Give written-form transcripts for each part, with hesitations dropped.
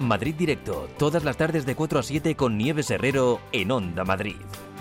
Madrid Directo, todas las tardes de 4 a 7 con Nieves Herrero en Onda Madrid.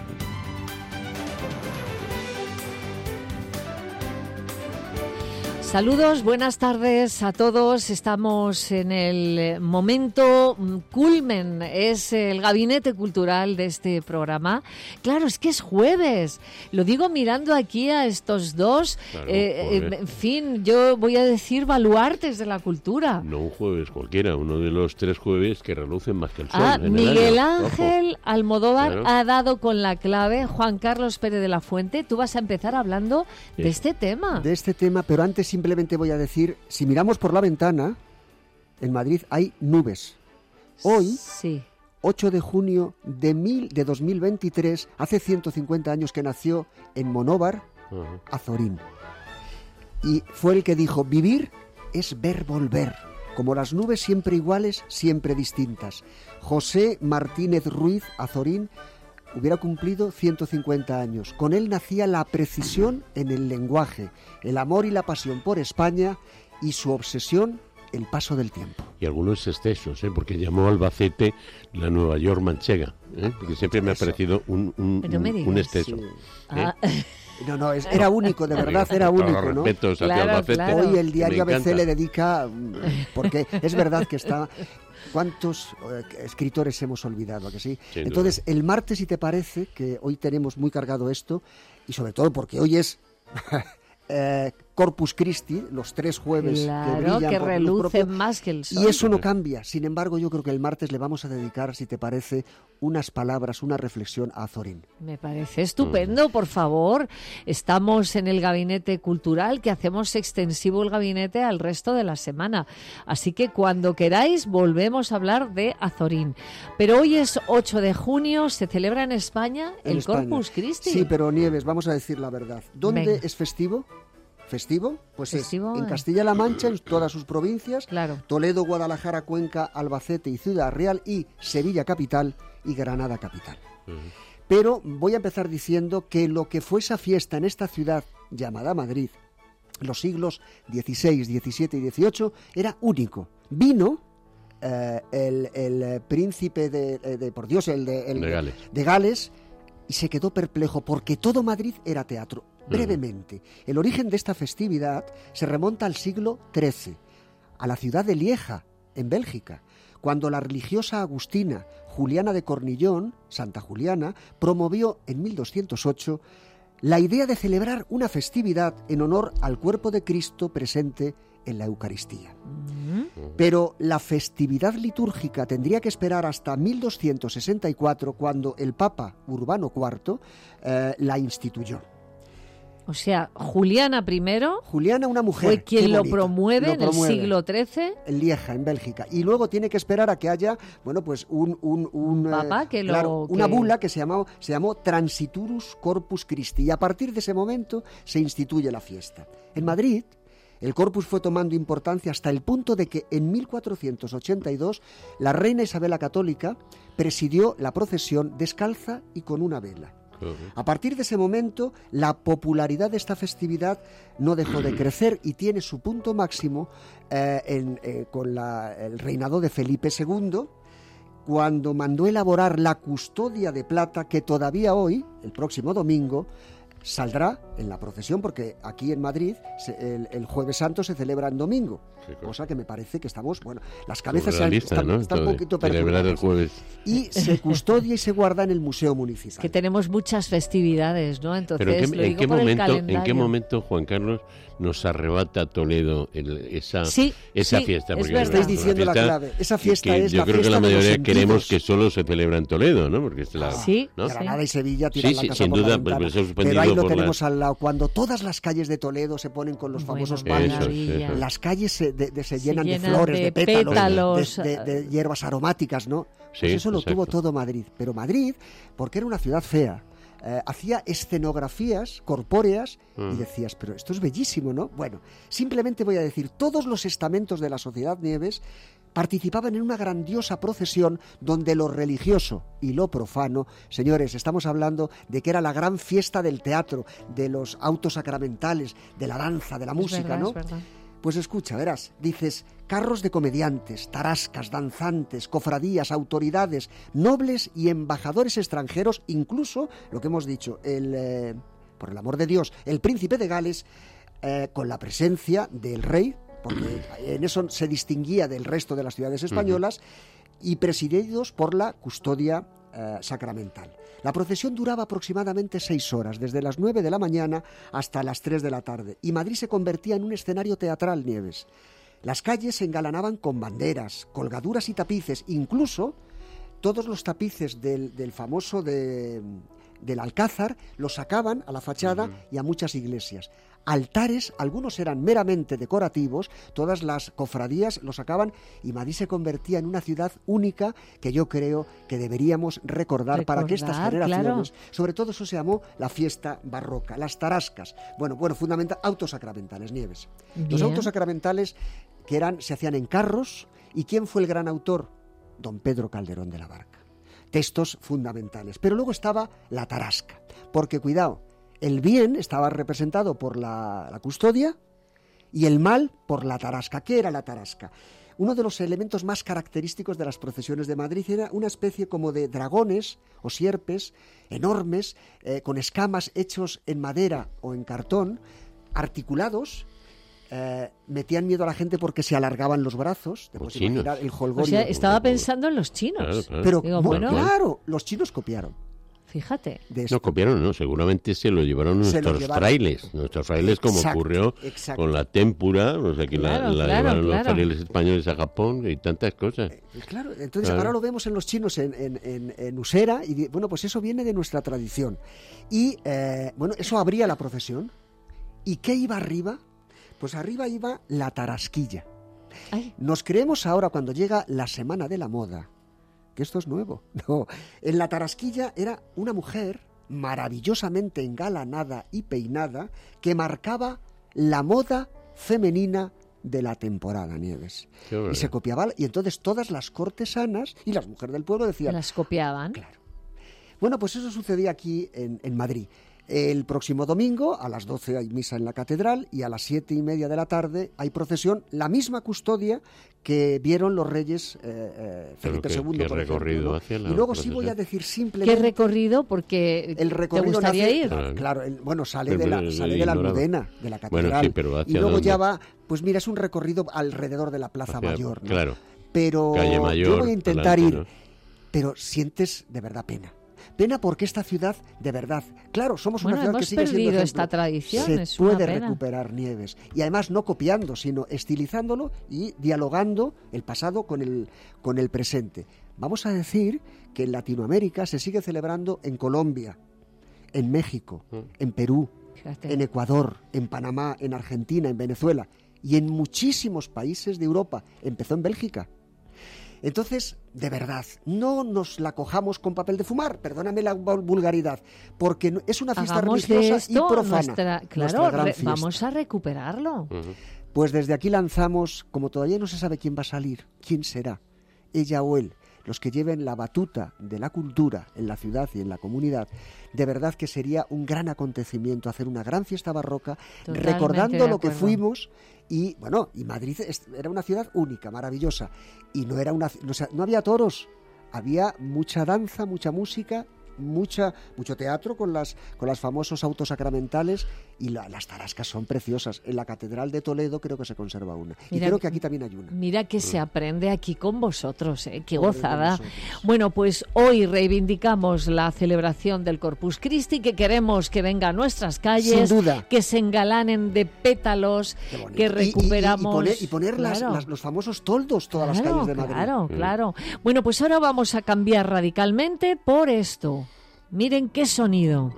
Saludos, buenas tardes a todos. Estamos en el momento culmen, es el gabinete cultural de este programa. Claro, es que es jueves. Lo digo mirando aquí a estos dos, claro, en fin, yo voy a decir baluartes de la cultura. No un jueves cualquiera, uno de los 3 jueves que relucen más que el sol. Miguel Ángel Almodóvar Claro. ha dado con la clave. Juan Carlos Pérez de la Fuente, tú vas a empezar hablando de este tema. De este tema, pero antes simplemente voy a decir, si miramos por la ventana, en Madrid hay nubes. Hoy, Sí. 8 de junio de 2023, hace 150 años que nació en Monóvar, Ajá. Azorín. Y fue el que dijo, vivir es ver volver, como las nubes siempre iguales, siempre distintas. José Martínez Ruiz Azorín hubiera cumplido 150 años. Con él nacía la precisión en el lenguaje, el amor y la pasión por España y su obsesión, el paso del tiempo. Y algunos excesos, porque llamó Albacete la Nueva York manchega, que siempre me ha parecido Pero me digas, un exceso. Sí. Ah, No, era único, de verdad, era único, Todos los ¿no? respetos hacia Claro, Albacete. claro. Hoy el diario Me ABC encanta. le dedica, porque es verdad que está... ¿Cuántos escritores hemos olvidado, a que sí? Sin Entonces, el martes, si te parece, que hoy tenemos muy cargado esto, y sobre todo porque hoy es Corpus Christi, los 3 jueves claro, que brillan que por luz relucen propia, más que el sol. y eso no cambia. Sin embargo, yo creo que el martes le vamos a dedicar, si te parece, unas palabras, una reflexión a Azorín. Me parece estupendo, por favor. Estamos en el gabinete cultural, que hacemos extensivo el gabinete al resto de la semana. Así que cuando queráis volvemos a hablar de Azorín. Pero hoy es 8 de junio, se celebra en España En el España. Corpus Christi. Sí, pero Nieves, vamos a decir la verdad. ¿Dónde Venga. es festivo? ¿Festivo? Pues Festivo, es en Castilla-La Mancha, en todas sus provincias, Claro. Toledo, Guadalajara, Cuenca, Albacete y Ciudad Real, y Sevilla capital y Granada capital. Pero voy a empezar diciendo que lo que fue esa fiesta en esta ciudad llamada Madrid, los siglos XVI, XVII y XVIII, era único. Vino el príncipe por Dios, de Gales, y se quedó perplejo porque todo Madrid era teatro. Brevemente, el origen de esta festividad se remonta al siglo XIII, a la ciudad de Lieja, en Bélgica, cuando la religiosa agustina Juliana de Cornillón, Santa Juliana, promovió en 1208 la idea de celebrar una festividad en honor al cuerpo de Cristo presente en la Eucaristía. Pero la festividad litúrgica tendría que esperar hasta 1264, cuando el Papa Urbano IV la instituyó. O sea, Juliana primero Juliana, una mujer, fue quien qué lo bonito, promueve en el siglo XIII. En Lieja, en Bélgica. Y luego tiene que esperar a que haya, bueno, pues un Papa que una bula que se llamó Transiturus Corpus Christi. Y a partir de ese momento se instituye la fiesta. En Madrid, el Corpus fue tomando importancia hasta el punto de que en 1482 la reina Isabel la Católica presidió la procesión descalza y con una vela. A partir de ese momento, la popularidad de esta festividad no dejó de crecer y tiene su punto máximo con el reinado de Felipe II, cuando mandó elaborar la custodia de plata que todavía hoy, el próximo domingo, saldrá en la procesión, porque aquí en Madrid el Jueves Santo se celebra en domingo, cosa que me parece que estamos, bueno, las cabezas están un poquito celebrar el jueves. Y se custodia y se guarda en el Museo Municipal. Que tenemos muchas festividades, ¿no? Entonces, Pero ¿en qué momento, Juan Carlos, nos arrebata Toledo esa fiesta? Porque estáis diciendo la clave. Esa fiesta es la fiesta. Yo creo que la mayoría queremos que solo se celebra en Toledo, ¿no? Porque es ¿no? Granada y Sevilla tiran la casa sin por duda, la ventana, pero ahí lo tenemos al lado. Cuando todas las calles de Toledo se ponen con los famosos palos, las calles se llenan de flores, de pétalos, de hierbas aromáticas, ¿no? Pues eso lo tuvo todo Madrid. Pero Madrid, porque era una ciudad fea, hacía escenografías corpóreas y decías, pero esto es bellísimo, ¿no? Bueno, simplemente voy a decir, todos los estamentos de la sociedad, Nieves, participaban en una grandiosa procesión donde lo religioso y lo profano, señores, estamos hablando de que era la gran fiesta del teatro, de los autos sacramentales, de la danza, de la música, ¿no? Pues escucha, verás, dices, carros de comediantes, tarascas, danzantes, cofradías, autoridades, nobles y embajadores extranjeros, incluso, lo que hemos dicho, por el amor de Dios, el príncipe de Gales, con la presencia del rey, porque en eso se distinguía del resto de las ciudades españolas, y presididos por la custodia sacramental. La procesión duraba aproximadamente 6 horas, desde las 9 de la mañana hasta las 3 de la tarde, y Madrid se convertía en un escenario teatral, Nieves. Las calles se engalanaban con banderas, colgaduras y tapices, incluso todos los tapices del famoso del Alcázar los sacaban a la fachada y a muchas iglesias. Altares, algunos eran meramente decorativos, todas las cofradías los sacaban y Madrid se convertía en una ciudad única que yo creo que deberíamos recordar para que estas generaciones, claro. Sobre todo eso se llamó la fiesta barroca, las tarascas. Bueno, fundamental, autos sacramentales, Nieves. Bien. Los autos sacramentales se hacían en carros, ¿y quién fue el gran autor? Don Pedro Calderón de la Barca. Textos fundamentales. Pero luego estaba la tarasca, porque cuidado, el bien estaba representado por la custodia y el mal por la tarasca. ¿Qué era la tarasca? Uno de los elementos más característicos de las procesiones de Madrid era una especie como de dragones o sierpes enormes, con escamas hechos en madera o en cartón, articulados. Metían miedo a la gente porque se alargaban los brazos. Los chinos. El jolgorio. O sea, estaba pensando en los chinos. Claro. Pero digo, claro, los chinos copiaron. Fíjate. No copiaron, no, seguramente se lo llevaron nuestros frailes, como ocurrió con la témpura, no sé, que la llevaron los frailes españoles a Japón y tantas cosas. Claro, entonces ahora lo vemos en los chinos en Usera y bueno, pues eso viene de nuestra tradición. Y eso abría la procesión. ¿Y qué iba arriba? Pues arriba iba la tarasquilla. Ay. Nos creemos ahora cuando llega la Semana de la Moda que esto es nuevo. No, en la tarasquilla era una mujer maravillosamente engalanada y peinada que marcaba la moda femenina de la temporada, Nieves. Y se copiaba, y entonces todas las cortesanas y las mujeres del pueblo decían... ¿Las copiaban? Claro. Bueno, pues eso sucedía aquí en Madrid. El próximo domingo a las 12 hay misa en la catedral y a las 7:30 de la tarde hay procesión, la misma custodia que vieron los reyes Felipe II. ¿Qué recorrido, ¿no? Hacia la y luego procesión? Sí voy a decir simplemente... ¿Qué recorrido? Porque el recorrido ¿te gustaría ir? Claro, sale de la Almudena, de la catedral. Bueno, sí, pero ¿hacia y luego dónde? Ya va, pues mira, es un recorrido alrededor de la Plaza Mayor, ¿no? Claro. Pero Calle Mayor, yo voy a intentar adelante, ir, ¿no? Pero sientes de verdad pena. Pena porque esta ciudad, de verdad, claro, somos una ciudad que sigue siendo ejemplo. Esta tradición, se es puede una pena. recuperar, Nieves. Y además no copiando, sino estilizándolo y dialogando el pasado con el presente. Vamos a decir que en Latinoamérica se sigue celebrando en Colombia, en México, en Perú, en Ecuador, en Panamá, en Argentina, en Venezuela y en muchísimos países de Europa. Empezó en Bélgica. Entonces, de verdad, no nos la cojamos con papel de fumar, perdóname la vulgaridad, porque es una fiesta religiosa y profana. Vamos a recuperarlo. Pues desde aquí lanzamos, como todavía no se sabe quién va a salir, quién será, ella o él, los que lleven la batuta de la cultura en la ciudad y en la comunidad, de verdad que sería un gran acontecimiento hacer una gran fiesta barroca, totalmente recordando lo que fuimos. Y bueno, y Madrid era una ciudad única, maravillosa, y no había toros, había mucha danza, mucha música, mucho teatro con las famosos autos sacramentales, y las tarascas son preciosas. En la Catedral de Toledo creo que se conserva una, y creo que aquí también hay una. Mira que se aprende aquí con vosotros, qué gozada. Bueno, pues hoy reivindicamos la celebración del Corpus Christi, que queremos que venga a nuestras calles, sin duda, que se engalanen de pétalos, que recuperamos... Y poner los famosos toldos todas las calles de Madrid. Claro. Bueno, pues ahora vamos a cambiar radicalmente por esto. Miren qué sonido.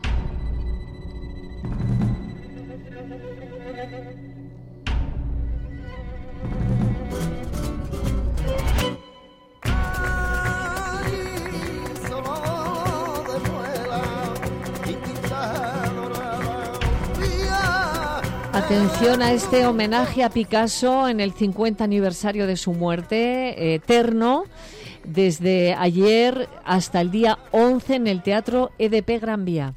Atención a este homenaje a Picasso en el 50 aniversario de su muerte, eterno, desde ayer hasta el día 11 en el Teatro EDP Gran Vía.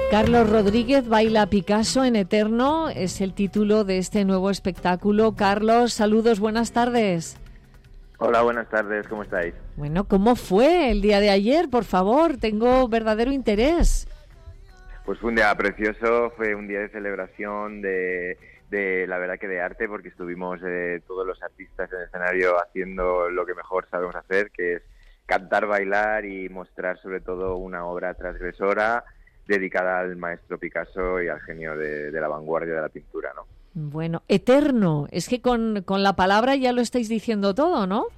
Carlos Rodríguez baila Picasso en Eterno, es el título de este nuevo espectáculo. Carlos, saludos, buenas tardes. Hola, buenas tardes, ¿cómo estáis? Bueno, ¿cómo fue el día de ayer? Por favor, tengo verdadero interés. Pues fue un día precioso, fue un día de celebración, de la verdad que de arte, porque estuvimos todos los artistas en el escenario haciendo lo que mejor sabemos hacer, que es cantar, bailar y mostrar sobre todo una obra transgresora dedicada al maestro Picasso y al genio de la vanguardia de la pintura, ¿no? Bueno, Eterno, es que con la palabra ya lo estáis diciendo todo, ¿no?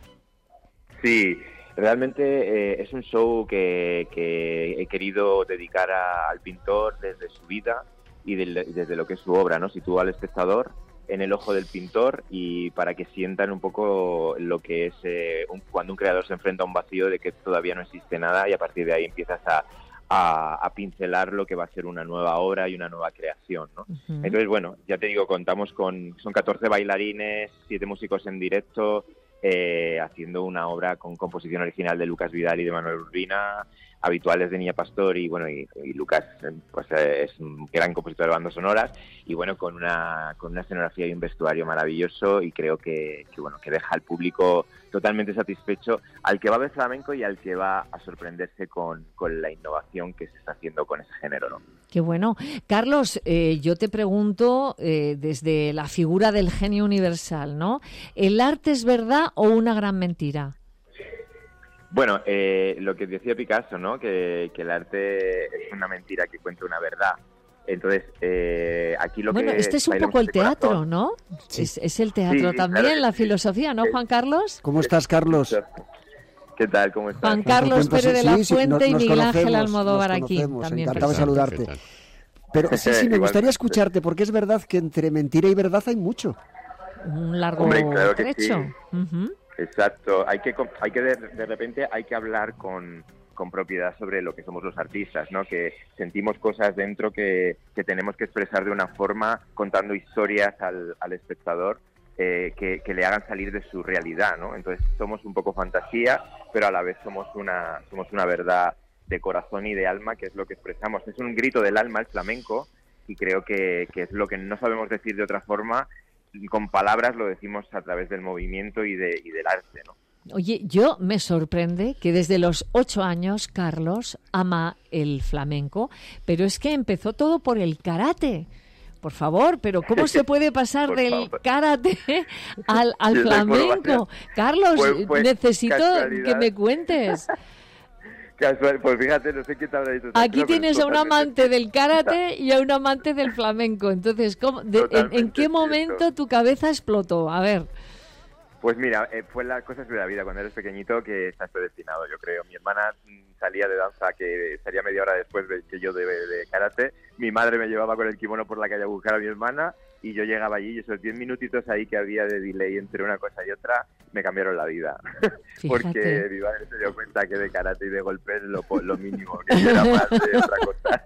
Sí, realmente es un show que he querido dedicar al pintor desde su vida y desde lo que es su obra, ¿no? Sitúo al espectador en el ojo del pintor y para que sientan un poco lo que es cuando un creador se enfrenta a un vacío de que todavía no existe nada y a partir de ahí empiezas a pincelar lo que va a ser una nueva obra y una nueva creación, ¿no? Uh-huh. Entonces, bueno, ya te digo, contamos son 14 bailarines, 7 músicos en directo, haciendo una obra con composición original de Lucas Vidal y de Manuel Urbina, habituales de Niña Pastor y bueno y Lucas pues es un gran compositor de bandas sonoras y bueno con una escenografía y un vestuario maravilloso y creo que deja al público totalmente satisfecho, al que va a ver flamenco y al que va a sorprenderse con la innovación que se está haciendo con ese género, ¿no? Qué bueno. Carlos, yo te pregunto desde la figura del genio universal, ¿no? ¿El arte es verdad o una gran mentira? Bueno, lo que decía Picasso, ¿no? Que el arte es una mentira que cuenta una verdad. Entonces, aquí lo bueno, este es un poco el teatro, corazón, ¿no? Sí. Es el teatro también, claro, la filosofía, ¿no, Juan Carlos? ¿Cómo estás, Carlos? ¿Qué tal? ¿Cómo estás? Juan Carlos Pérez de la Fuente y Miguel Ángel Almodóvar aquí. También encantado de saludarte. Pero sí, me gustaría escucharte, porque es verdad que entre mentira y verdad hay mucho. Un largo trecho. Sí. Uh-huh. Exacto, hay que de repente hay que hablar con propiedad sobre lo que somos los artistas, ¿no? Que sentimos cosas dentro que tenemos que expresar de una forma, contando historias al espectador que le hagan salir de su realidad, ¿no? Entonces somos un poco fantasía, pero a la vez somos una verdad de corazón y de alma, que es lo que expresamos. Es un grito del alma el flamenco y creo que es lo que no sabemos decir de otra forma. Con palabras lo decimos a través del movimiento y del arte, ¿no? Oye, yo me sorprende que desde los 8 años Carlos ama el flamenco, pero es que empezó todo por el karate. Por favor, pero ¿cómo se puede pasar del karate al flamenco? Carlos, pues necesito que me cuentes. Pues fíjate, no sé qué te habrá dicho. Aquí tienes a un amante del karate y a un amante del flamenco. Entonces, ¿en qué momento tu cabeza explotó? A ver. Pues mira, fue la cosa de la vida. Cuando eres pequeñito que estás predestinado, yo creo. Mi hermana salía de danza, que salía media hora después que yo de karate. Mi madre me llevaba con el kimono por la calle a buscar a mi hermana y yo llegaba allí y esos 10 minutitos ahí que había de delay entre una cosa y otra me cambiaron la vida. Porque mi madre se dio cuenta que de karate y de golpes lo mínimo, que era más de otra cosa.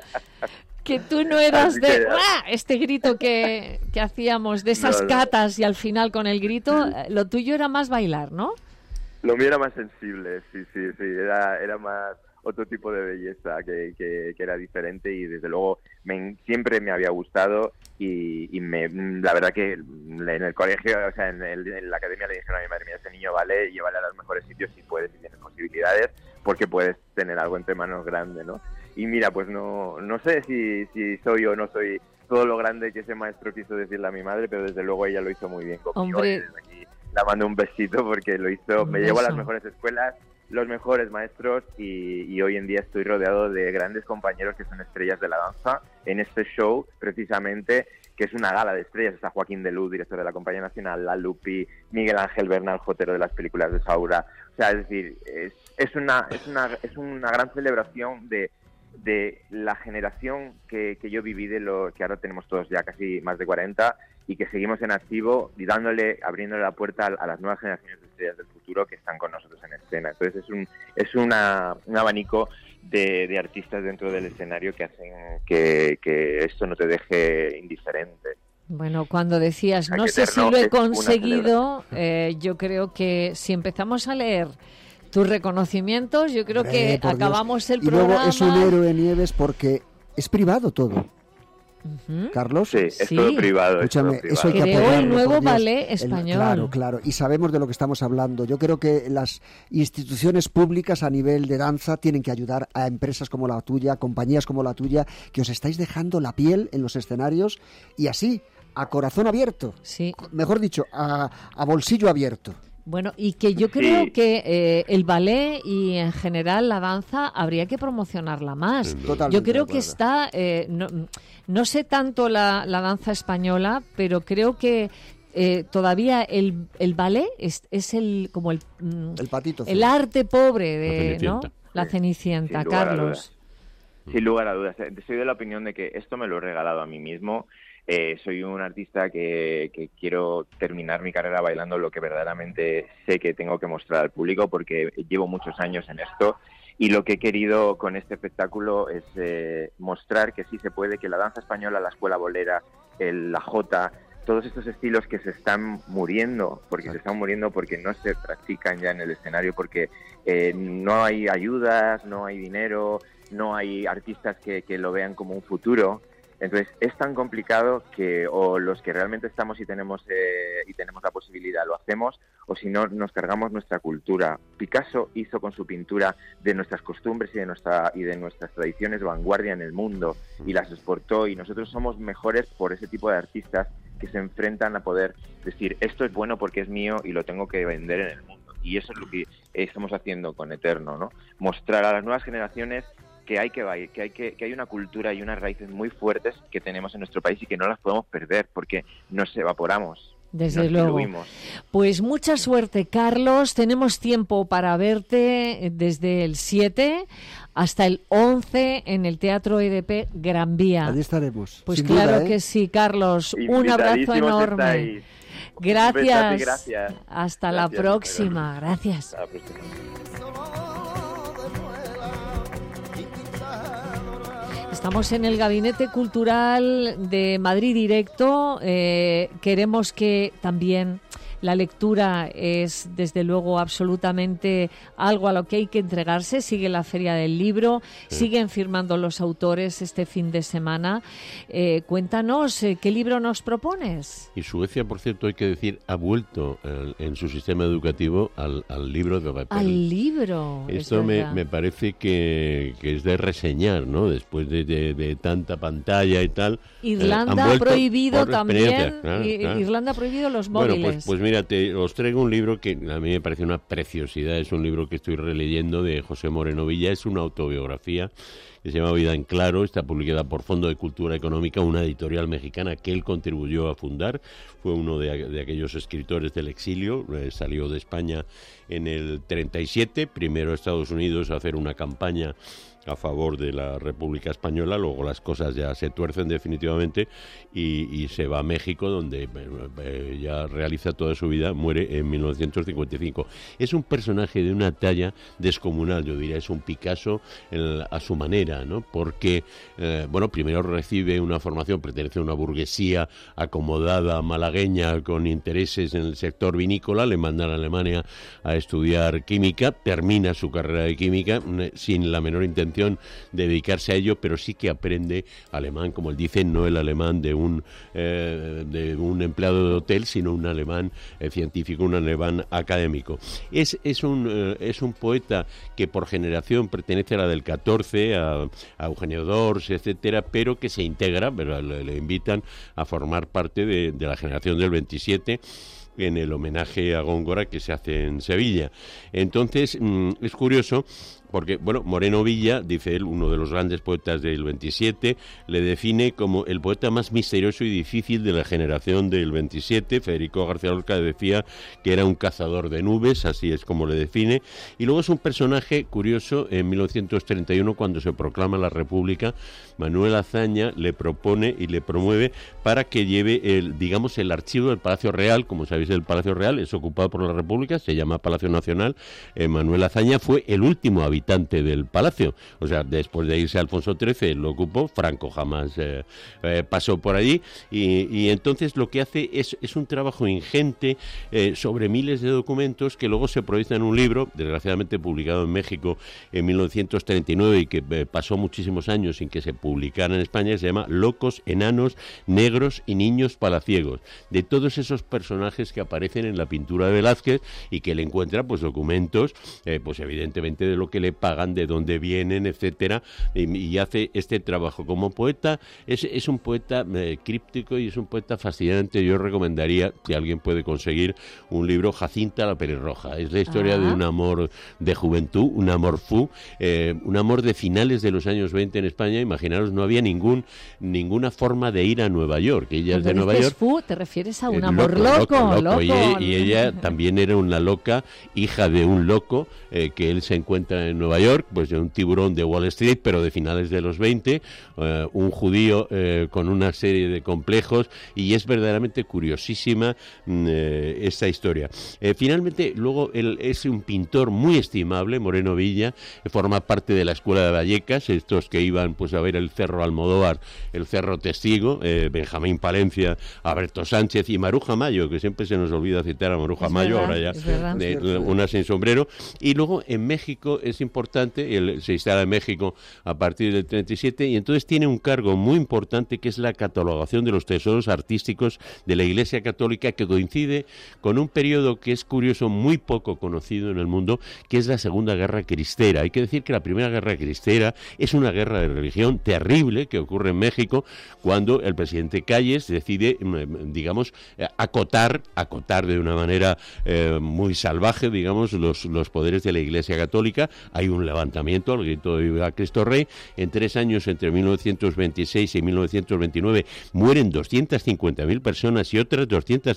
Que tú no eras de este grito que hacíamos, de esas catas y al final con el grito, lo tuyo era más bailar, ¿no? Lo mío era más sensible, sí, era más otro tipo de belleza que era diferente y desde luego siempre me había gustado y la verdad que en el colegio, o sea, en la academia le dijeron a mi madre, mira, ese niño vale, llévale a los mejores sitios si puedes, si tienes posibilidades, porque puedes tener algo entre manos grande, ¿no? Y mira, pues no sé si soy o no soy todo lo grande que ese maestro quiso decirle a mi madre, pero desde luego ella lo hizo muy bien conmigo. Hombre. Y desde aquí la mando un besito porque lo hizo, me llevó a las mejores escuelas, los mejores maestros y hoy en día estoy rodeado de grandes compañeros que son estrellas de la danza en este show precisamente, que es una gala de estrellas. Está Joaquín de Luz, director de la Compañía Nacional, La Lupi, Miguel Ángel Bernal, jotero de las películas de Saura. O sea, es decir, es una gran celebración de la generación que yo viví, de lo que ahora tenemos todos ya casi más de 40 y que seguimos en activo y abriéndole la puerta a las nuevas generaciones de estrellas del futuro que están con nosotros en escena. Entonces es un abanico de artistas dentro del escenario que hacen que esto no te deje indiferente. Bueno, cuando decías, no sé si lo he conseguido, yo creo que si empezamos a leer tus reconocimientos, yo creo que acabamos el programa. Y luego es un héroe, Nieves, porque Es privado todo. Carlos. Sí, es todo privado. Escúchame, eso hay que creó apoyarlo, el nuevo por Dios. ballet español. Claro, y sabemos de lo que estamos hablando. Yo creo que las instituciones públicas a nivel de danza tienen que ayudar a empresas como la tuya, compañías como la tuya, que os estáis dejando la piel en los escenarios y así, a corazón abierto. Sí. Mejor dicho, a bolsillo abierto. Bueno, y que yo creo que el ballet y en general la danza habría que promocionarla más. Totalmente yo creo de que está, no sé tanto la danza española, pero creo que todavía el ballet es el como el patito, el arte pobre de la Cenicienta, sin Carlos. Sin lugar a dudas. Soy de la opinión de que esto me lo he regalado a mí mismo. Soy un artista que quiero terminar mi carrera bailando lo que verdaderamente sé que tengo que mostrar al público, porque llevo muchos años en esto, y lo que he querido con este espectáculo es mostrar que sí se puede, que la danza española, la escuela bolera, la jota, todos estos estilos que se están muriendo, porque no se practican ya en el escenario, porque no hay ayudas, no hay dinero, no hay artistas que lo vean como un futuro. Entonces es tan complicado que o los que realmente estamos y tenemos la posibilidad lo hacemos, o si no nos cargamos nuestra cultura. Picasso hizo con su pintura de nuestras costumbres y de nuestras tradiciones vanguardia en el mundo y las exportó, y nosotros somos mejores por ese tipo de artistas que se enfrentan a poder decir esto es bueno porque es mío y lo tengo que vender en el mundo. Y eso es lo que estamos haciendo con Eterno, ¿no? Mostrar a las nuevas generaciones que hay una cultura y unas raíces muy fuertes que tenemos en nuestro país y que no las podemos perder porque nos evaporamos. Desde luego. Pues mucha suerte, Carlos. Tenemos tiempo para verte desde el 7 hasta el 11 en el Teatro EDP Gran Vía. Allí estaremos. Pues claro que sí, Carlos. Un abrazo enorme. Gracias. Gracias. Hasta la próxima. Gracias. Hasta la próxima. Estamos en el Gabinete Cultural de Madrid Directo. Queremos que también la lectura es, desde luego, absolutamente algo a lo que hay que entregarse. Sigue la Feria del Libro, siguen firmando los autores este fin de semana. Cuéntanos, ¿qué libro nos propones? Y Suecia, por cierto, hay que decir, ha vuelto en su sistema educativo al libro de papel. Al libro. Esto me parece que es de reseñar, ¿no? Después de tanta pantalla y tal. Irlanda ha prohibido también. Claro. Irlanda ha prohibido los móviles. Bueno, pues mira, os traigo un libro que a mí me parece una preciosidad. Es un libro que estoy releyendo de José Moreno Villa. Es una autobiografía que se llama Vida en Claro. Está publicada por Fondo de Cultura Económica, una editorial mexicana que él contribuyó a fundar. Fue uno de aquellos escritores del exilio. Salió de España en el 37, primero a Estados Unidos a hacer una campaña a favor de la República Española. Luego las cosas ya se tuercen definitivamente y se va a México, donde ya realiza toda su vida. Muere en 1955. Es un personaje de una talla descomunal, yo diría. Es un Picasso a su manera, ¿no? Porque, primero recibe una formación, pertenece a una burguesía acomodada malagueña con intereses en el sector vinícola. Le mandan a Alemania a estudiar química, termina su carrera de química sin la menor intención de dedicarse a ello, pero sí que aprende alemán, como él dice, no el alemán de un empleado de hotel, sino un alemán científico, un alemán académico. Es un poeta que por generación pertenece a la del 14, a Eugenio Dors, etcétera, pero que se integra, pero le invitan a formar parte de la generación del 27 en el homenaje a Góngora que se hace en Sevilla. Entonces, es curioso porque, Moreno Villa, dice él, uno de los grandes poetas del 27, le define como el poeta más misterioso y difícil de la generación del 27. Federico García Lorca decía que era un cazador de nubes, así es como le define. Y luego es un personaje curioso. En 1931, cuando se proclama la República, Manuel Azaña le propone y le promueve para que lleve el archivo del Palacio Real. Como sabéis, el Palacio Real es ocupado por la República, se llama Palacio Nacional. Manuel Azaña fue el último habitante habitante del palacio. O sea, después de irse Alfonso XIII, lo ocupó, Franco jamás pasó por allí, y entonces lo que hace es un trabajo ingente sobre miles de documentos que luego se proyecta en un libro, desgraciadamente publicado en México en 1939 y que pasó muchísimos años sin que se publicara en España, se llama Locos, Enanos, Negros y Niños Palaciegos, de todos esos personajes que aparecen en la pintura de Velázquez y que él encuentra pues documentos, pues evidentemente de lo que le pagan, de dónde vienen, etcétera, y hace este trabajo. Como poeta, es un poeta críptico y es un poeta fascinante. Yo recomendaría, si alguien puede conseguir un libro, Jacinta la pelirroja. Es la historia de un amor de juventud, un amor un amor de finales de los años 20 en España. Imaginaros, no había ninguna forma de ir a Nueva York. Ella es de Nueva York. ¿Te refieres a un amor loco? Y ella también era una loca, hija de un loco, que él se encuentra en Nueva York, pues de un tiburón de Wall Street, pero de finales de los 20, un judío con una serie de complejos, y es verdaderamente curiosísima esta historia. Finalmente, luego, él es un pintor muy estimable, Moreno Villa, forma parte de la Escuela de Vallecas, estos que iban pues a ver el Cerro Almodóvar, el Cerro Testigo, Benjamín Palencia, Alberto Sánchez y Maruja Mayo, que siempre se nos olvida citar a Maruja Mayo, ahora ya una sin sombrero. Y luego en México es importante, él se instala en México a partir del 37, y entonces tiene un cargo muy importante que es la catalogación de los tesoros artísticos de la Iglesia Católica, que coincide con un periodo que es curioso, muy poco conocido en el mundo, que es la Segunda Guerra Cristera. Hay que decir que la Primera Guerra Cristera es una guerra de religión terrible que ocurre en México cuando el presidente Calles decide, digamos, acotar de una manera muy salvaje, digamos, los poderes de la Iglesia Católica. Hay un levantamiento al grito de Viva Cristo Rey. En 3 años, entre 1926 y 1929, mueren 250.000 personas y otras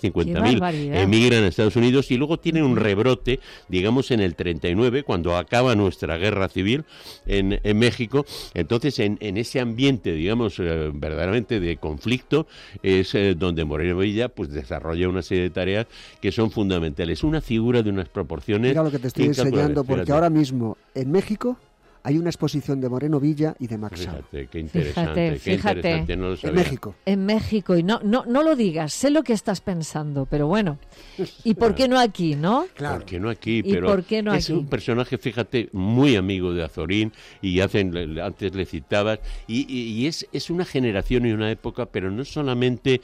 250.000 emigran a Estados Unidos, y luego tienen un rebrote, digamos, en el 39, cuando acaba nuestra guerra civil en México. Entonces, en ese ambiente, digamos, verdaderamente de conflicto, es donde Moreno Villa pues desarrolla una serie de tareas que son fundamentales. Una figura de unas proporciones. Mira lo que te estoy enseñando, porque ahora mismo en México hay una exposición de Moreno Villa y de Max Sau. Fíjate, qué interesante, qué interesante, no lo sabía. En México, y no lo digas, sé lo que estás pensando, pero bueno, ¿y por qué no aquí, no? Claro. ¿Por qué no aquí? Pero es un personaje, fíjate, muy amigo de Azorín, y antes le citabas, y es una generación y una época, pero no solamente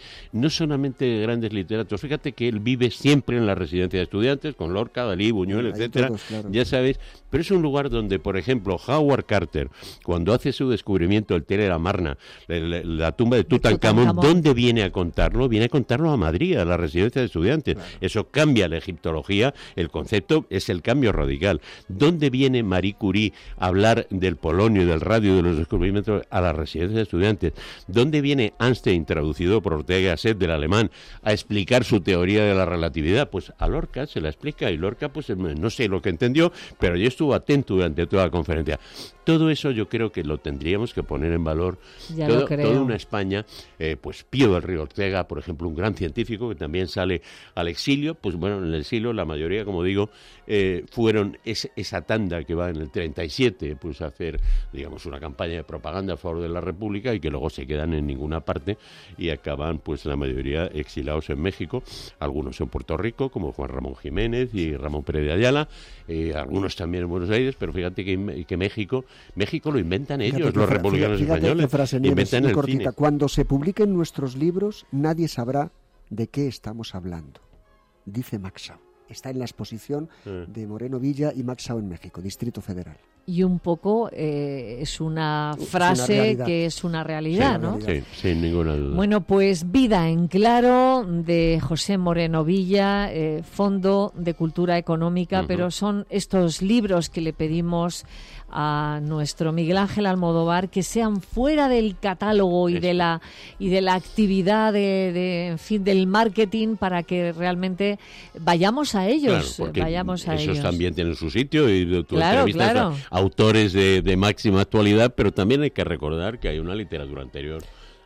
de grandes literatos. Fíjate que él vive siempre en la residencia de estudiantes, con Lorca, Dalí, Buñuel, etcétera, claro. Ya sabes, pero es un lugar donde, por ejemplo, Howard Carter, cuando hace su descubrimiento del Tel el Amarna, la tumba de Tutankamón, ¿dónde viene a contarlo? Viene a contarlo a Madrid, a la residencia de estudiantes. Claro. Eso cambia la egiptología, el concepto es el cambio radical. ¿Dónde viene Marie Curie a hablar del polonio, del radio, de los descubrimientos a la residencia de estudiantes? ¿Dónde viene Einstein, traducido por Ortega y Gasset del alemán, a explicar su teoría de la relatividad? Pues a Lorca se la explica, y Lorca, pues no sé lo que entendió, pero yo estuve atento durante toda la conferencia. Todo eso yo creo que lo tendríamos que poner en valor. Toda una España, pues Pío del Río Ortega, por ejemplo, un gran científico que también sale al exilio. Pues bueno, en el exilio la mayoría, como digo, fueron esa tanda que va en el 37, pues a hacer, digamos, una campaña de propaganda a favor de la República, y que luego se quedan en ninguna parte y acaban, pues la mayoría exilados en México, algunos en Puerto Rico, como Juan Ramón Jiménez y Ramón Pérez de Ayala, algunos también en Buenos Aires, pero fíjate que México lo inventan ellos, los republicanos españoles. Qué frase, inventan el cortita. cine. Cuando se publiquen nuestros libros, nadie sabrá de qué estamos hablando, dice Max Sau. Está en la exposición de Moreno Villa y Max Sau en México, Distrito Federal. Y un poco es una frase que es una realidad, ¿no? Sí, sin ninguna duda. Bueno, pues Vida en Claro, de José Moreno Villa, Fondo de Cultura Económica, pero son estos libros que le pedimos a nuestro Miguel Ángel Almodóvar que sean fuera del catálogo y de la actividad en fin, del marketing, para que realmente vayamos a ellos, ellos también tienen su sitio, y tú entrevistas a autores de máxima actualidad, pero también hay que recordar que hay una literatura anterior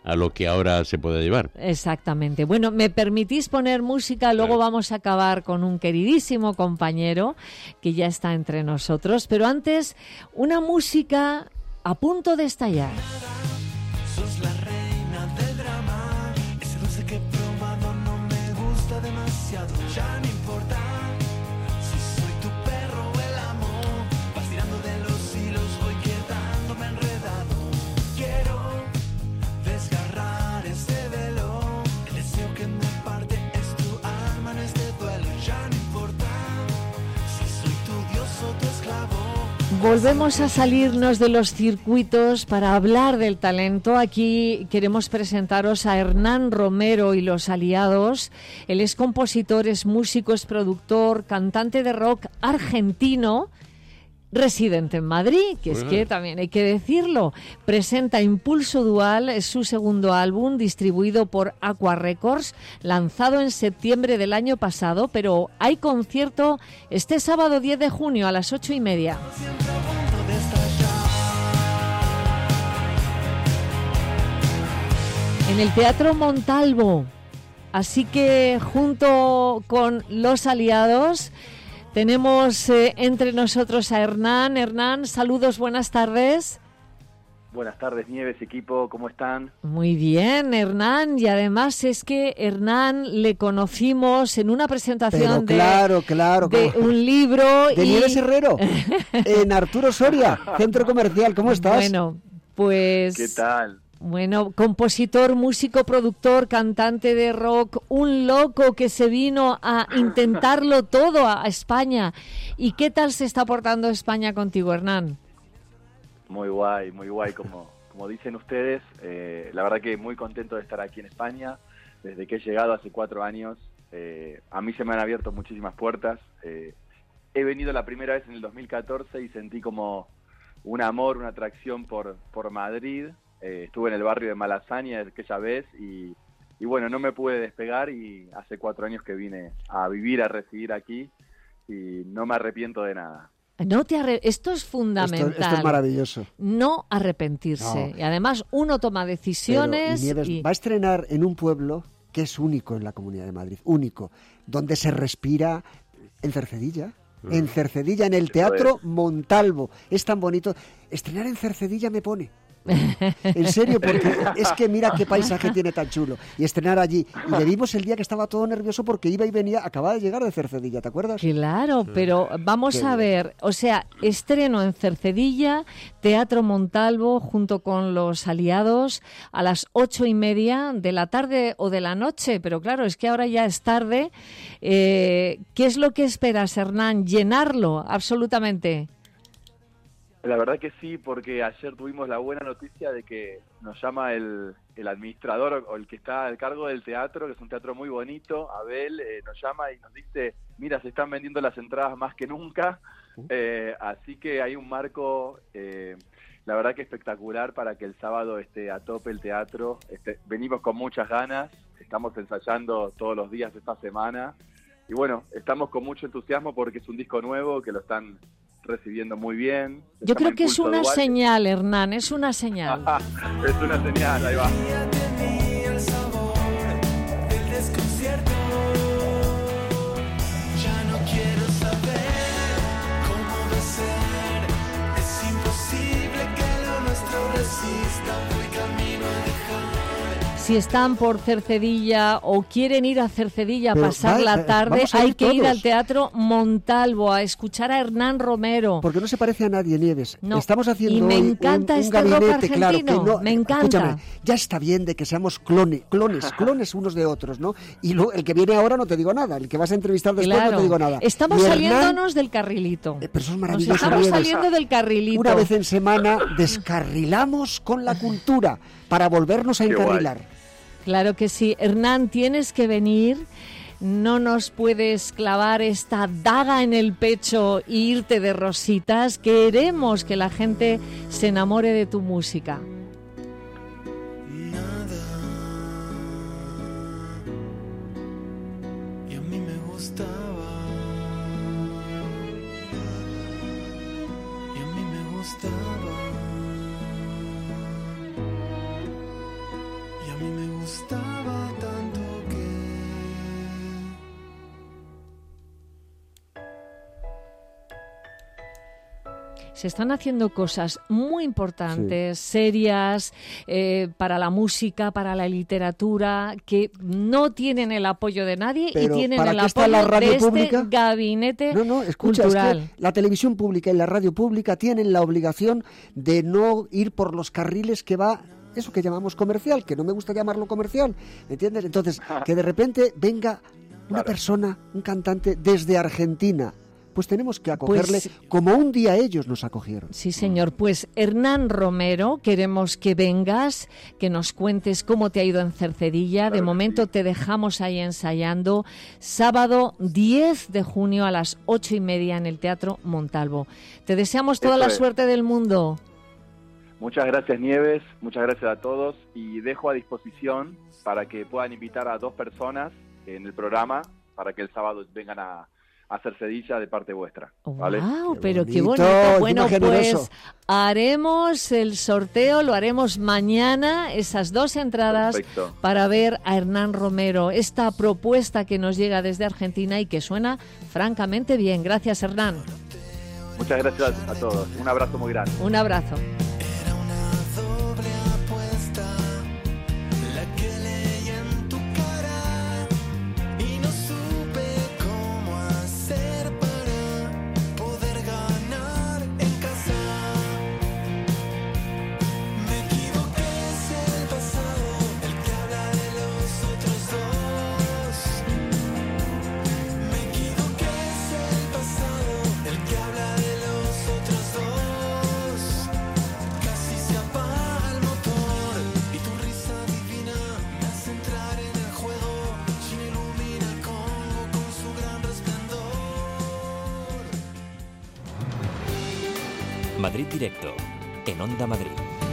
a lo que ahora se puede llevar. Exactamente. Bueno, ¿me permitís poner música? Luego vamos a acabar con un queridísimo compañero que ya está entre nosotros. Pero antes, una música a punto de estallar. Sos la reina del drama. Ese dulce que he probado no me gusta demasiado. Ya no importa si soy tu perro o el amo. Vas tirando de los hilos, voy quedándome enredado. Quiero desgarrar este velo. El deseo que me parte es tu alma en este duelo. Ya no importa si soy tu dios o tu esclavo. Volvemos a salirnos de los circuitos para hablar del talento. Aquí queremos presentaros a Hernán Romero y los aliados. Él es compositor, es músico, es productor, cantante de rock argentino, residente en Madrid, que es que también hay que decirlo. Presenta Impulso Dual, es su segundo álbum, distribuido por Aqua Records, lanzado en septiembre del año pasado, pero hay concierto este sábado 10 de junio a las 8:30. En el Teatro Montalvo. Así que junto con los aliados tenemos entre nosotros a Hernán. Hernán, saludos, buenas tardes. Buenas tardes, Nieves, equipo, ¿cómo están? Muy bien, Hernán, y además es que Hernán le conocimos en una presentación de un libro. De Nieves Herrero, en Arturo Soria, Centro Comercial, ¿cómo estás? Bueno, pues... ¿Qué tal? Bueno, compositor, músico, productor, cantante de rock, un loco que se vino a intentarlo todo a España. ¿Y qué tal se está portando España contigo, Hernán? Muy guay, como dicen ustedes. La verdad que muy contento de estar aquí en España. Desde que he llegado hace 4 años, a mí se me han abierto muchísimas puertas. He venido la primera vez en el 2014 y sentí como un amor, una atracción por Madrid. Estuve en el barrio de Malasaña aquella vez y bueno, no me pude despegar y hace 4 años que vine a vivir, a residir aquí y no me arrepiento de nada. Esto es fundamental. Esto es maravilloso. No arrepentirse. No. Y además uno toma decisiones. Pero, Nieves va a estrenar en un pueblo que es único en la Comunidad de Madrid, único, donde se respira en Cercedilla. En Cercedilla, en el Teatro Montalvo. Es tan bonito. Estrenar en Cercedilla me pone. En serio, porque es que mira qué paisaje tiene tan chulo. Y estrenar allí. Y le vimos el día que estaba todo nervioso porque iba y venía, acababa de llegar de Cercedilla, ¿te acuerdas? Claro, pero vamos a ver, o sea, estreno en Cercedilla, Teatro Montalvo, junto con los aliados, a las 8:30 de la tarde o de la noche, pero claro, es que ahora ya es tarde. ¿Qué es lo que esperas, Hernán? ¿Llenarlo? Absolutamente. La verdad que sí, porque ayer tuvimos la buena noticia de que nos llama el administrador o el que está al cargo del teatro, que es un teatro muy bonito, Abel, nos llama y nos dice, mira, se están vendiendo las entradas más que nunca, así que hay un marco, la verdad que espectacular para que el sábado esté a tope el teatro. Venimos con muchas ganas, estamos ensayando todos los días esta semana y bueno, estamos con mucho entusiasmo porque es un disco nuevo que lo están recibiendo muy bien. Yo creo que es una señal, Hernán, es una señal. Es una señal, ahí va. Tenía el sabor del desconcierto. Ya no quiero saber cómo de ser. Es imposible que lo nuestro resista. Voy camino a dejar. Si están por Cercedilla o quieren ir a Cercedilla a Pero pasar la tarde, a ir hay que ir todos. al Teatro Montalvo a escuchar a Hernán Romero. Porque no se parece a nadie, Nieves. No. Estamos haciendo Y me hoy encanta un este rock gabinete, claro, que argentino, no, me encanta. Escúchame, ya está bien de que seamos clones unos de otros, ¿no? Y el que viene ahora no te digo nada, el que vas a entrevistar después Claro. no te digo nada. Estamos Y Hernán, saliéndonos del carrilito. pero eso es Nos maravilloso. estamos Nieves. saliendo del carrilito. Una vez en semana descarrilamos con la cultura para volvernos a Qué guay. encarrilar. Claro que sí. Hernán, tienes que venir. No nos puedes clavar esta daga en el pecho e irte de rositas. Queremos que la gente se enamore de tu música. Nada. Y a mí me gustaba. Y a mí me gustaba. se están haciendo cosas muy importantes, serias, para la música, para la literatura, que no tienen el apoyo de nadie. Pero y tienen ¿para el qué está apoyo la radio de pública? este gabinete Escucha, cultural. es que la televisión pública y la radio pública tienen la obligación de no ir por los carriles que va eso que llamamos comercial, que no me gusta llamarlo comercial, ¿me entiendes? Entonces, que de repente venga una persona, un cantante desde Argentina, pues tenemos que acogerle como un día ellos nos acogieron. Sí, señor. Pues Hernán Romero, queremos que vengas, que nos cuentes cómo te ha ido en Cercedilla. De momento te dejamos ahí ensayando. Sábado 10 de junio a las 8:30 en el Teatro Montalvo. Te deseamos toda la suerte del mundo. Muchas gracias, Nieves, muchas gracias a todos, y dejo a disposición para que puedan invitar a 2 personas en el programa para que el sábado vengan a Cercedilla de parte vuestra, ¿vale? ¡Wow! Pero qué bonito, bonito. Bueno, generoso. pues haremos el sorteo, lo haremos mañana, esas 2 entradas. Perfecto. Para ver a Hernán Romero, esta propuesta que nos llega desde Argentina y que suena francamente bien. Gracias, Hernán. Muchas gracias a todos, un abrazo muy grande. Un abrazo. Era una doble apuesta la que leí en tu cara y no supe cómo hacer para poder ganar en casa. Me equivoqué, es el pasado el que habla de los otros dos. Me equivoqué, es el pasado el que habla de los otros dos. Casi se apaga el motor y tu risa divina me hace entrar en el juego. China ilumina el Congo con su gran resplandor. Madrid Directo, en Onda Madrid.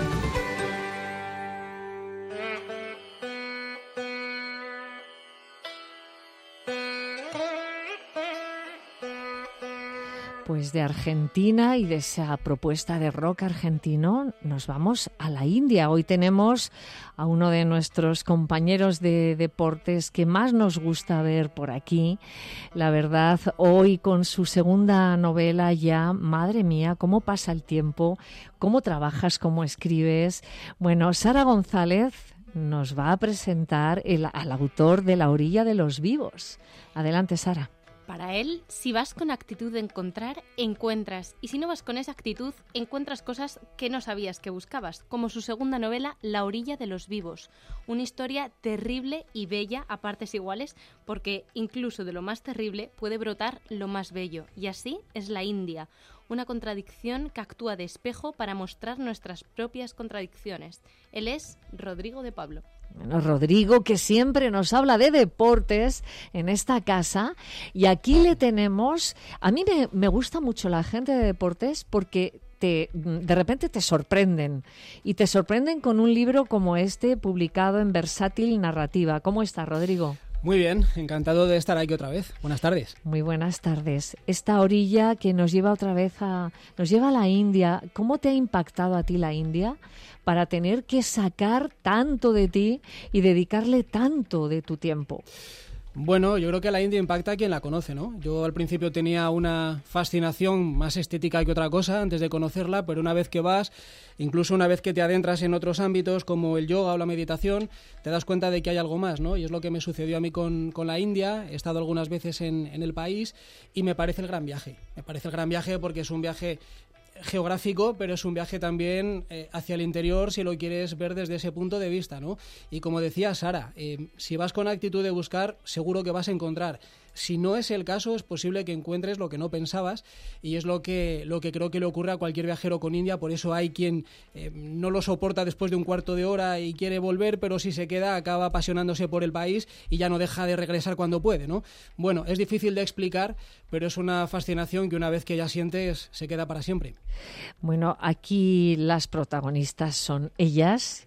Pues de Argentina y de esa propuesta de rock argentino nos vamos a la India. Hoy tenemos a uno de nuestros compañeros de deportes que más nos gusta ver por aquí. La verdad, hoy con su segunda novela ya, madre mía, cómo pasa el tiempo, cómo trabajas, cómo escribes. Bueno, Sara González nos va a presentar al autor de La orilla de los vivos. Adelante, Sara. Para él, si vas con actitud de encontrar, encuentras. Y si no vas con esa actitud, encuentras cosas que no sabías que buscabas, como su segunda novela, La orilla de los vivos. Una historia terrible y bella a partes iguales, porque incluso de lo más terrible puede brotar lo más bello. Y así es la India, una contradicción que actúa de espejo para mostrar nuestras propias contradicciones. Él es Rodrigo de Pablo. Bueno, Rodrigo, que siempre nos habla de deportes en esta casa, y aquí le tenemos. A mí me gusta mucho la gente de deportes porque de repente te sorprenden, y te sorprenden con un libro como este publicado en Versátil Narrativa. ¿Cómo está, Rodrigo? Muy bien, encantado de estar aquí otra vez. Buenas tardes. Muy buenas tardes. Esta orilla que nos lleva otra vez nos lleva a la India. ¿Cómo te ha impactado a ti la India para tener que sacar tanto de ti y dedicarle tanto de tu tiempo? Bueno, yo creo que la India impacta a quien la conoce, ¿no? Yo al principio tenía una fascinación más estética que otra cosa antes de conocerla, pero una vez que vas, incluso una vez que te adentras en otros ámbitos como el yoga o la meditación, te das cuenta de que hay algo más, ¿no? Y es lo que me sucedió a mí con la India. He estado algunas veces en el país y me parece el gran viaje. Me parece el gran viaje porque es un viaje geográfico, pero es un viaje también hacia el interior, si lo quieres ver desde ese punto de vista, ¿no? Y como decía Sara, si vas con actitud de buscar, seguro que vas a encontrar. Si no es el caso, es posible que encuentres lo que no pensabas, y es lo que creo que le ocurre a cualquier viajero con India. Por eso hay quien no lo soporta después de un cuarto de hora y quiere volver, pero si se queda acaba apasionándose por el país y ya no deja de regresar cuando puede, ¿no? Bueno, es difícil de explicar, pero es una fascinación que una vez que ya sientes se queda para siempre. Bueno, aquí las protagonistas son ellas.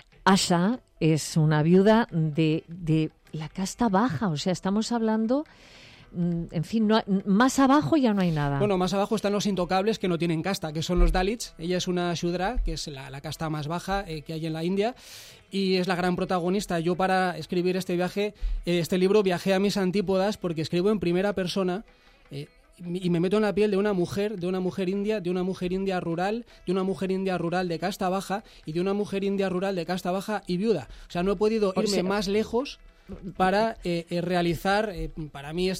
Asha es una viuda de la casta baja, o sea, estamos hablando, en fin, más abajo ya no hay nada. Bueno, más abajo están los intocables, que no tienen casta, que son los Dalits. Ella es una Shudra, que es la casta más baja que hay en la India, y es la gran protagonista. Yo, para escribir este libro, viajé a mis antípodas porque escribo en primera persona. y me meto en la piel de una mujer india, de una mujer india rural, de casta baja y de una mujer india rural de casta baja y viuda. O sea, no he podido irme más lejos para realizar para mí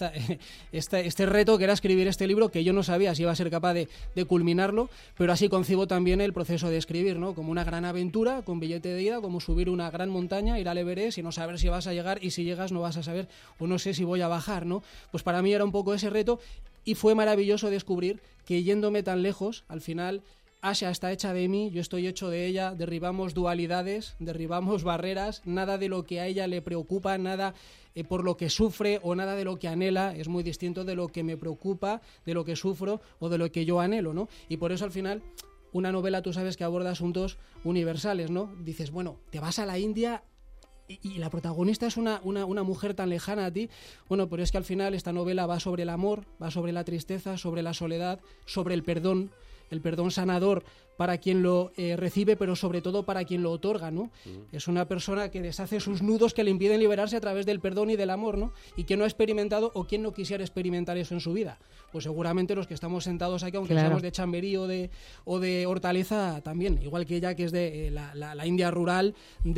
este reto, que era escribir este libro, que yo no sabía si iba a ser capaz de culminarlo, pero así concibo también el proceso de escribir, ¿no? Como una gran aventura con billete de ida, como subir una gran montaña, ir al Everest y no saber si vas a llegar, y si llegas no vas a saber, o no sé si voy a bajar, ¿no? Pues para mí era un poco ese reto, y fue maravilloso descubrir que yéndome tan lejos, al final Asha está hecha de mí, yo estoy hecho de ella, derribamos dualidades, derribamos barreras, nada de lo que a ella le preocupa, nada por lo que sufre o nada de lo que anhela es muy distinto de lo que me preocupa, de lo que sufro o de lo que yo anhelo, ¿no? Y por eso al final una novela, tú sabes que aborda asuntos universales, ¿no? Dices, bueno, te vas a la India y la protagonista es una mujer tan lejana a ti. Bueno, pero es que al final esta novela va sobre el amor, va sobre la tristeza, sobre la soledad, sobre el perdón sanador para quien lo recibe, pero sobre todo para quien lo otorga, ¿no? Es una persona que deshace sus nudos que le impiden liberarse a través del perdón y del amor, ¿no? Y quien no ha experimentado, o quien no quisiera experimentar eso en su vida. Pues seguramente los que estamos sentados aquí, aunque seamos de Chamberí o de Hortaleza, también, igual que ella, que es de la India rural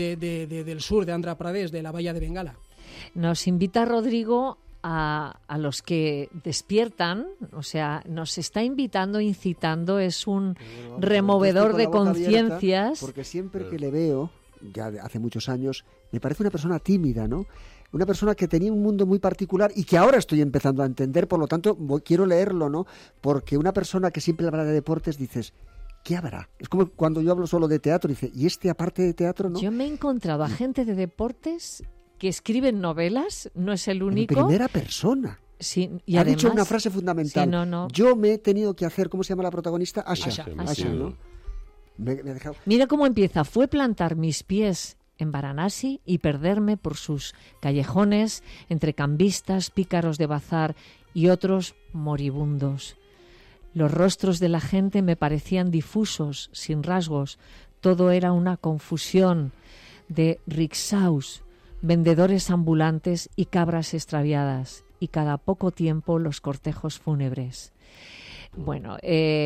del sur, de Andhra Pradesh, de la Bahía de Bengala. Nos invita Rodrigo a los que despiertan, o sea, nos está invitando, incitando, es un removedor de conciencias. Porque siempre que le veo, ya hace muchos años, me parece una persona tímida, ¿no? Una persona que tenía un mundo muy particular y que ahora estoy empezando a entender, por lo tanto quiero leerlo, ¿no? Porque una persona que siempre habla de deportes, dices, ¿qué habrá? Es como cuando yo hablo solo de teatro, dice, ¿y este aparte de teatro, no? Yo me he encontrado a gente de deportes que escriben novelas, no es el único. En primera persona. Sí, y ha además, dicho una frase fundamental. Sí, Yo me he tenido que hacer, ¿cómo se llama la protagonista? Asha, ¿no? Me ha dejado... Mira cómo empieza. Fue plantar mis pies en Varanasi y perderme por sus callejones entre cambistas, pícaros de bazar y otros moribundos. Los rostros de la gente me parecían difusos, sin rasgos. Todo era una confusión de rickshaws, vendedores ambulantes y cabras extraviadas, y cada poco tiempo los cortejos fúnebres. Bueno,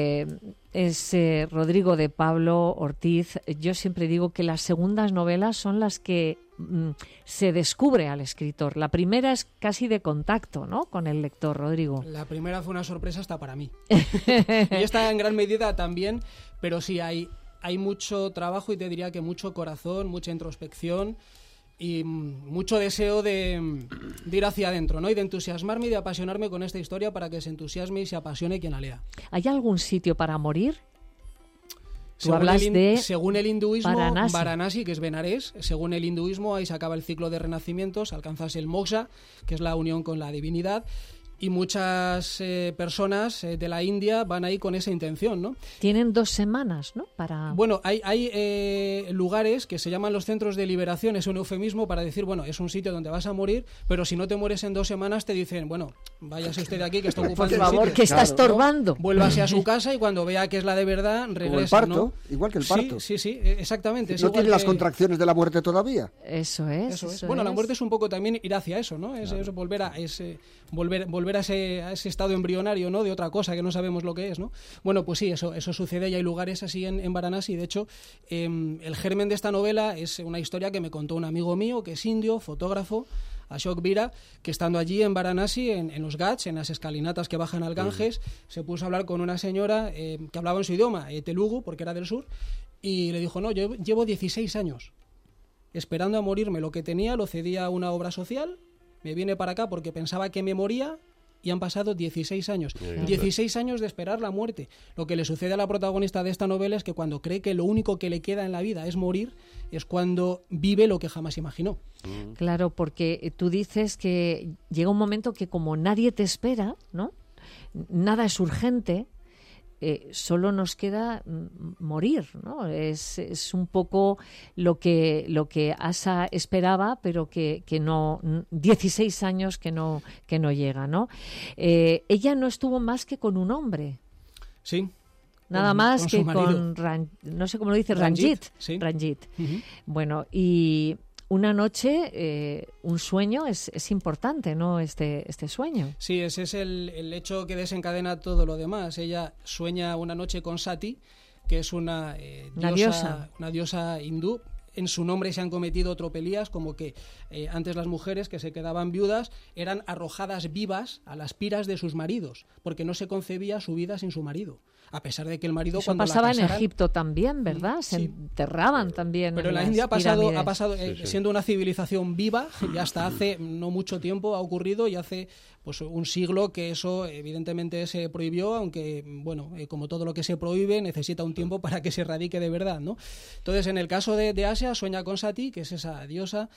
es Rodrigo de Pablo Ortiz. Yo siempre digo que las segundas novelas son las que se descubre al escritor. La primera es casi de contacto, ¿no?, con el lector, Rodrigo. La primera fue una sorpresa hasta para mí. Y esta en gran medida también, pero sí hay mucho trabajo y te diría que mucho corazón, mucha introspección y mucho deseo de ir hacia adentro, ¿no? Y de entusiasmarme y de apasionarme con esta historia para que se entusiasme y se apasione quien la lea. ¿Hay algún sitio para morir? Según el hinduismo, Varanasi, que es Benarés, según el hinduismo, ahí se acaba el ciclo de renacimientos, alcanzas el moksha, que es la unión con la divinidad. Y muchas personas de la India van ahí con esa intención, ¿no? Tienen 2 semanas, ¿no? Bueno, hay lugares que se llaman los centros de liberación, es un eufemismo para decir, bueno, es un sitio donde vas a morir, pero si no te mueres en 2 semanas te dicen, bueno, váyase usted de aquí que está ocupando por favor, que está estorbando. ¿No? Vuélvase a su casa y cuando vea que es la de verdad, regresa. Como el parto, ¿no? Igual que el parto. Sí, exactamente. ¿No tiene las contracciones de la muerte todavía? Eso es. Bueno, la muerte es un poco también ir hacia eso, ¿no? Es volver a ese estado embrionario, ¿no?, de otra cosa que no sabemos lo que es, ¿no? Bueno, pues sí, eso sucede y hay lugares así en Varanasi. De hecho, el germen de esta novela es una historia que me contó un amigo mío que es indio, fotógrafo, Ashok Vira, que estando allí en Varanasi, en los Ghats, en las escalinatas que bajan al Ganges, se puso a hablar con una señora que hablaba en su idioma, telugu, porque era del sur, y le dijo, no, yo llevo 16 años esperando a morirme. Lo que tenía lo cedía a una obra social, me viene para acá porque pensaba que me moría, y han pasado 16 años. 16 años de esperar la muerte. Lo que le sucede a la protagonista de esta novela es que cuando cree que lo único que le queda en la vida es morir, es cuando vive lo que jamás imaginó. Claro, porque tú dices que llega un momento que como nadie te espera, ¿no?, nada es urgente, solo nos queda morir, ¿no? Es un poco lo que Asha esperaba, pero que no, 16 años que no llega, ¿no? Ella no estuvo más que con un hombre. Sí. Nada más que con no sé cómo lo dice, Ranjit. Sí. Ranjit. Uh-huh. Bueno, y una noche, un sueño es importante, ¿no? Este sueño. Sí, ese es el hecho que desencadena todo lo demás. Ella sueña una noche con Sati, que es una diosa hindú. En su nombre se han cometido tropelías, como que antes las mujeres que se quedaban viudas eran arrojadas vivas a las piras de sus maridos, porque no se concebía su vida sin su marido. A pesar de que el marido, eso cuando pasaba la casaran, en Egipto también, ¿verdad? Se sí, enterraban también. pero en la las India ha pasado Sí. siendo una civilización viva, y hasta hace no mucho tiempo ha ocurrido, y hace pues un siglo que eso evidentemente se prohibió, aunque bueno, como todo lo que se prohíbe necesita un tiempo para que se erradique de verdad, ¿no? Entonces, en el caso de Asia, sueña con Sati, que es esa diosa,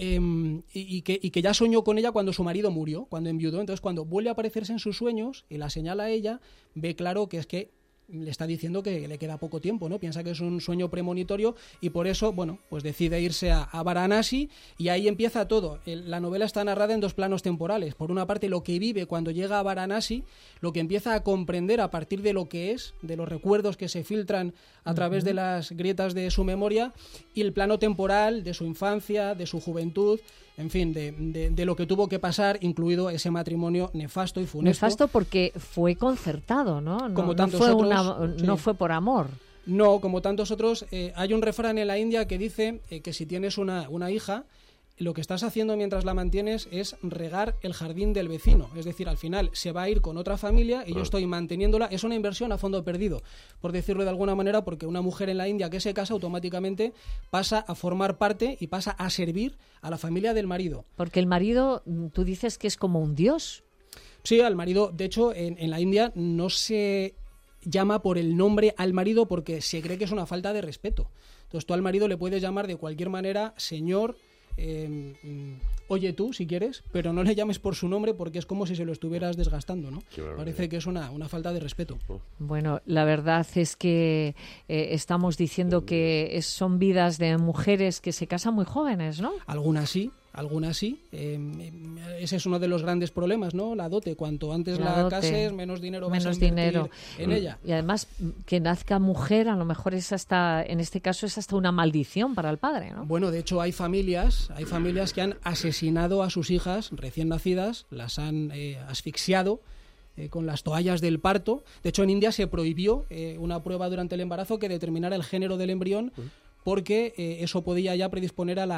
y que ya soñó con ella cuando su marido murió, cuando enviudó. Entonces, cuando vuelve a aparecerse en sus sueños y la señala a ella, ve claro que es que le está diciendo que le queda poco tiempo, ¿no? Piensa que es un sueño premonitorio, y por eso, bueno, pues decide irse a Varanasi, y ahí empieza todo. La novela está narrada en dos planos temporales. Por una parte, lo que vive cuando llega a Varanasi, lo que empieza a comprender a partir de lo que es, de los recuerdos que se filtran a través de las grietas de su memoria, y el plano temporal de su infancia, de su juventud, en fin, de lo que tuvo que pasar, incluido ese matrimonio nefasto y funesto. Nefasto porque fue concertado, ¿no? Como tantos fue otros, sí. No fue por amor. No, como tantos otros. Hay un refrán en la India que dice que si tienes una hija, lo que estás haciendo mientras la mantienes es regar el jardín del vecino. Es decir, al final se va a ir con otra familia y yo estoy manteniéndola. Es una inversión a fondo perdido, por decirlo de alguna manera, porque una mujer en la India que se casa automáticamente pasa a formar parte y pasa a servir a la familia del marido. Porque el marido, tú dices que es como un dios. Sí, al marido. De hecho, en la India no se llama por el nombre al marido porque se cree que es una falta de respeto. Entonces tú al marido le puedes llamar de cualquier manera señor, oye tú si quieres, pero no le llames por su nombre porque es como si se lo estuvieras desgastando, ¿no? Parece que es una falta de respeto. Bueno, la verdad es que estamos diciendo que son vidas de mujeres que se casan muy jóvenes, ¿no? Algunas sí. Ese es uno de los grandes problemas, ¿no? La dote. Cuanto antes la cases, menos dinero vas a invertir en ella. Y además, que nazca mujer, a lo mejor en este caso es hasta una maldición para el padre, ¿no? Bueno, de hecho hay familias que han asesinado a sus hijas recién nacidas, las han asfixiado con las toallas del parto. De hecho, en India se prohibió una prueba durante el embarazo que determinara el género del embrión, porque eso podía ya predisponer a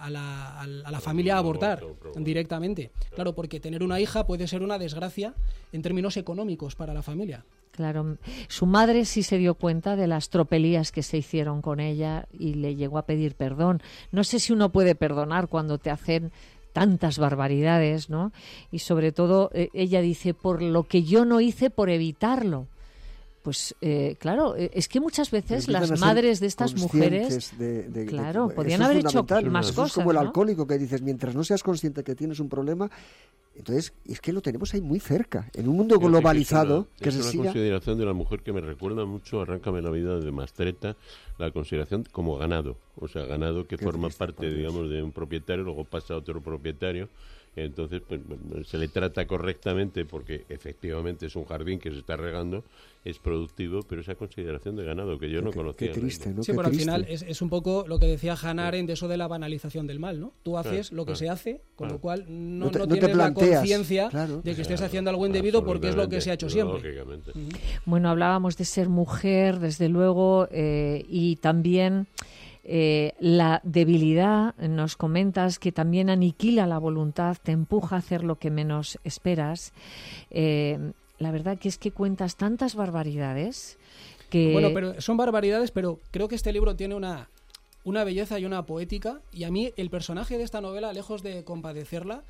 la familia a abortar directamente. Claro, porque tener una hija puede ser una desgracia en términos económicos para la familia. Claro, su madre sí se dio cuenta de las tropelías que se hicieron con ella y le llegó a pedir perdón. No sé si uno puede perdonar cuando te hacen tantas barbaridades, ¿no? Y sobre todo, ella dice, por lo que yo no hice por evitarlo. Pues claro, es que muchas veces las madres de estas mujeres claro, podían haber hecho más cosas. Es como el ¿no? alcohólico que dices, mientras no seas consciente que tienes un problema, entonces es que lo tenemos ahí muy cerca, en un mundo globalizado es una consideración de la mujer que me recuerda mucho, Arráncame la vida de Mastretta, la consideración como ganado, o sea, ganado que forma parte, digamos, de un propietario, luego pasa a otro propietario. Entonces pues, se le trata correctamente porque efectivamente es un jardín que se está regando, es productivo, pero esa consideración de ganado que yo no conocía. Qué triste, ¿no? Sí, qué pero triste. al final es un poco lo que decía Hannah Arendt de eso de la banalización del mal, ¿no? Tú haces lo que se hace, con lo cual no tienes la conciencia de que estés haciendo algo indebido porque es lo que se ha hecho siempre. Lógicamente. Bueno, hablábamos de ser mujer, desde luego, y también la debilidad, nos comentas que también aniquila la voluntad, te empuja a hacer lo que menos esperas. La verdad que es que cuentas tantas barbaridades que... Bueno, pero son barbaridades, pero creo que este libro tiene una belleza y una poética, y a mí el personaje de esta novela, lejos de compadecerla,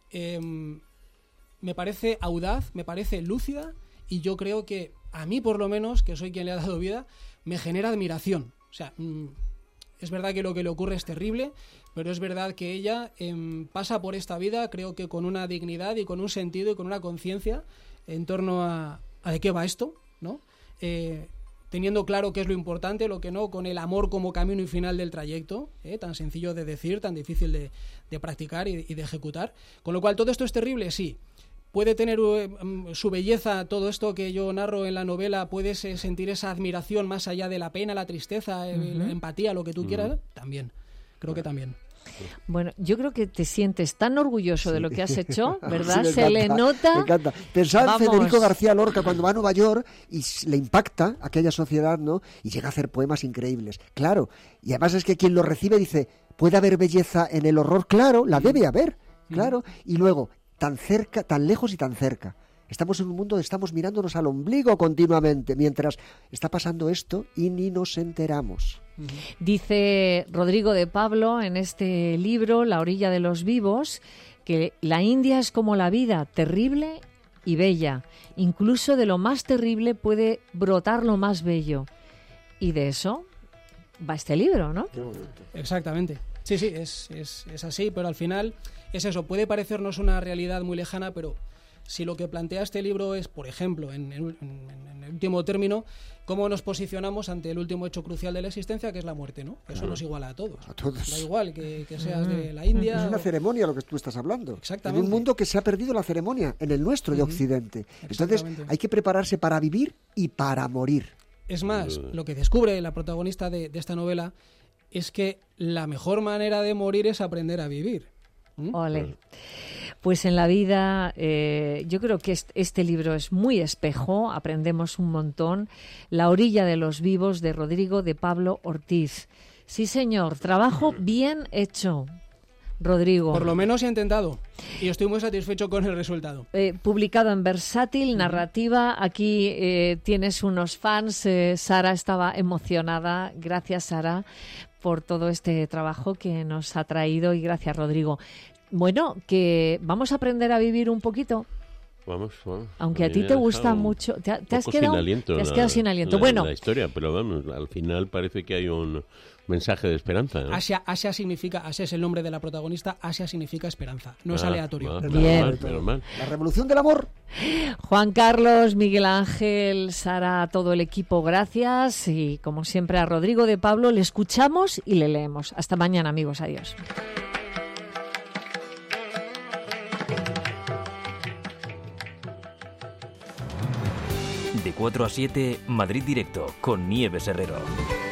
me parece audaz, me parece lúcida, y yo creo que a mí, por lo menos, que soy quien le ha dado vida, me genera admiración. O sea... es verdad que lo que le ocurre es terrible, pero es verdad que ella pasa por esta vida, creo que con una dignidad y con un sentido y con una conciencia en torno a de qué va esto, ¿no? Teniendo claro qué es lo importante, lo que no, con el amor como camino y final del trayecto, tan sencillo de decir, tan difícil de practicar y de ejecutar. Con lo cual, ¿todo esto es terrible? Sí. ¿Puede tener su belleza todo esto que yo narro en la novela? ¿Puedes sentir esa admiración más allá de la pena, la tristeza, la empatía, lo que tú quieras? También, creo que también. Bueno, yo creo que te sientes tan orgulloso de lo que has hecho, ¿verdad? Sí, Se le nota. Me encanta. Pensaba en Vamos. Federico García Lorca cuando va a Nueva York y le impacta aquella sociedad, ¿no? Y llega a hacer poemas increíbles. Claro. Y además es que quien lo recibe dice, ¿puede haber belleza en el horror? Claro, la debe haber. Claro. Y luego, tan cerca, tan lejos y tan cerca. Estamos en un mundo donde estamos mirándonos al ombligo continuamente, mientras está pasando esto y ni nos enteramos. Dice Rodrigo de Pablo en este libro, La orilla de los vivos, que la India es como la vida, terrible y bella. Incluso de lo más terrible puede brotar lo más bello. Y de eso va este libro, ¿no? Exactamente. Sí, es así, pero al final es eso. Puede parecernos una realidad muy lejana, pero si lo que plantea este libro es, por ejemplo, en el último término, cómo nos posicionamos ante el último hecho crucial de la existencia, que es la muerte, ¿no? Eso nos iguala a todos. A todos. Da igual que seas de la India. Es una ceremonia lo que tú estás hablando. Exactamente. En un mundo que se ha perdido la ceremonia, en el nuestro de Occidente. Entonces hay que prepararse para vivir y para morir. Es más, lo que descubre la protagonista de esta novela es que la mejor manera de morir es aprender a vivir. Ole. Pues en la vida yo creo que este libro es muy espejo, aprendemos un montón. La orilla de los vivos, de Rodrigo de Pablo Ortiz. Sí, señor, trabajo bien hecho, Rodrigo. Por lo menos he intentado y estoy muy satisfecho con el resultado. Publicado en Versátil, narrativa. Aquí tienes unos fans. Sara estaba emocionada. Gracias, Sara, por todo este trabajo que nos ha traído y gracias, Rodrigo. Bueno, que vamos a aprender a vivir un poquito. Vamos. Aunque a ti te gusta mucho. ¿Te has quedado sin aliento? Bueno, la historia, pero vamos, al final parece que hay un mensaje de esperanza, ¿no? Asia es el nombre de la protagonista. Asia significa esperanza. No es aleatorio. Bien. Menos mal. La revolución del amor. Juan Carlos, Miguel Ángel, Sara, todo el equipo, gracias. Y como siempre a Rodrigo de Pablo le escuchamos y le leemos. Hasta mañana, amigos. Adiós. De 4 a 7, Madrid Directo, con Nieves Herrero.